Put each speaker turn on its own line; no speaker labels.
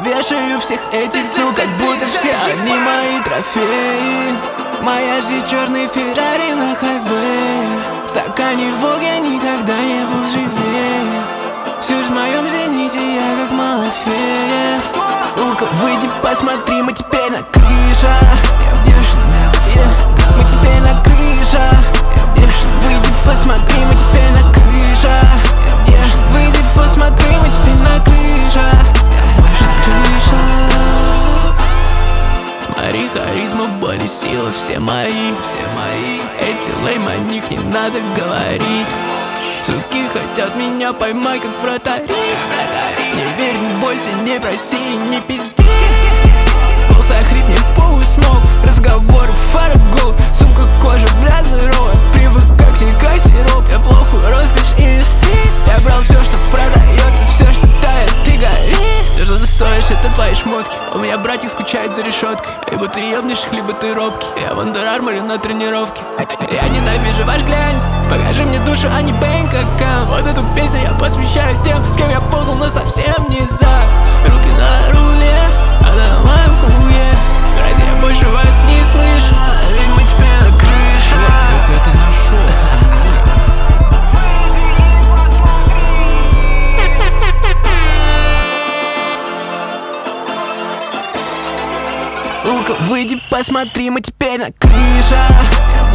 вешаю всех этих сук, как будто все они мои трофеи. Моя жизнь черный Феррари на хайвее. В стакане Волги я никогда не был живее. Всю жизнь в моем зените я как Малафеев. Сука, выйди, посмотри, мы теперь на крышах. Мы теперь на крышах. Выйди, посмотри, мы теперь на крышах. Выйди, посмотри, мы теперь на крышах. Смотри, харизма, боль и сила, все мои. Эти лейм, о них не надо говорить. Суки хотят меня поймать, как вратари. Не верь, не бойся, не проси, не пизди. Полз охрипни, похуй смог. Разговоры, фара гол. Сумка, кожа, бля, здоровая. Привык, как не сироп. Я плохо роскошь индустрии. Я брал все, что продается, все, что тает и горит. Все, что ты стоишь, это твои шмотки. У меня братик скучает за решеткой. Либо ты ебнешь, либо ты робкий. Я в Under Armour на тренировке. Я ненавижу ваш глянец. Покажи мне душу, а не бэнк-аккаунт. Вот эту песню я посвящаю тем, с кем я ползал, но совсем не за. Руки на руле, а на моем хуе. Братья, я больше вас не слышу. Ведь мы теперь на крыше.
Где ты это нашел?
Сука, выйди, посмотри, мы теперь на крышах.